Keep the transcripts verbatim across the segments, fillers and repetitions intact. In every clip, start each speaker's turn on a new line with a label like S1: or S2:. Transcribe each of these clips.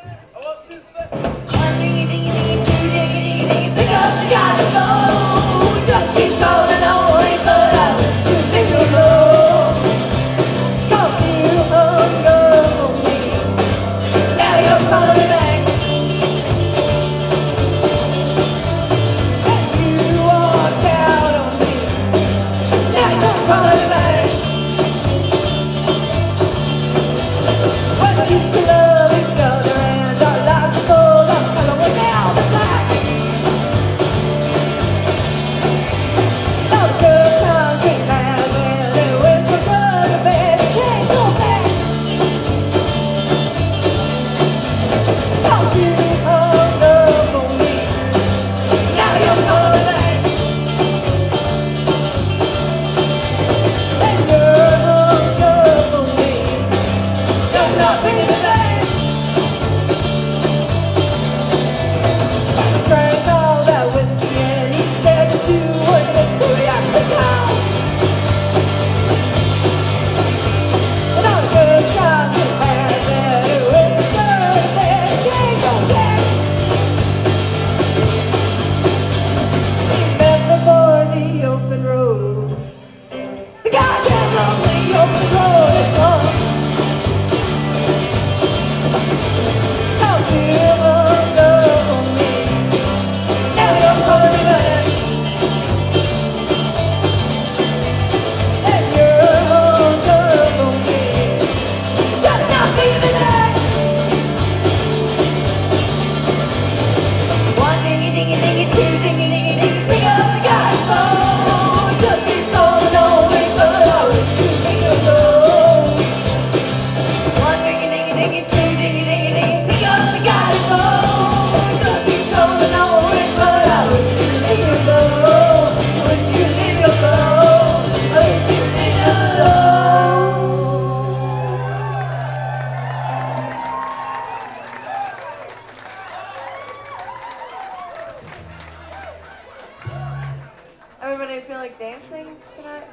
S1: Everybody feel like dancing tonight?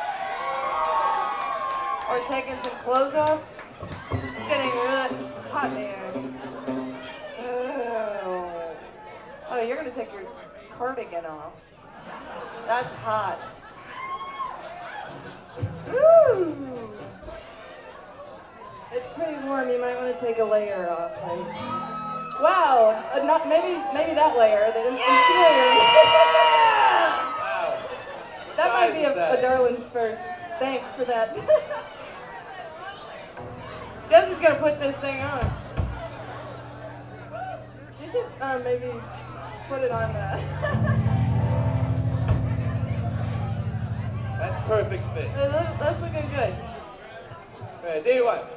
S1: Or taking some clothes off? It's getting really hot in here. Oh, oh you're gonna take your cardigan off. That's hot. Woo!
S2: It's pretty warm. You might want to take a layer off. Like. Wow, uh, not maybe maybe that layer, the insulator. That might be a, a Darwin's first. Thanks for that.
S1: Jesse's gonna put this thing on.
S2: You should uh, maybe put it on. Uh...
S3: That's perfect fit.
S1: That's looking good.
S3: Ready, one.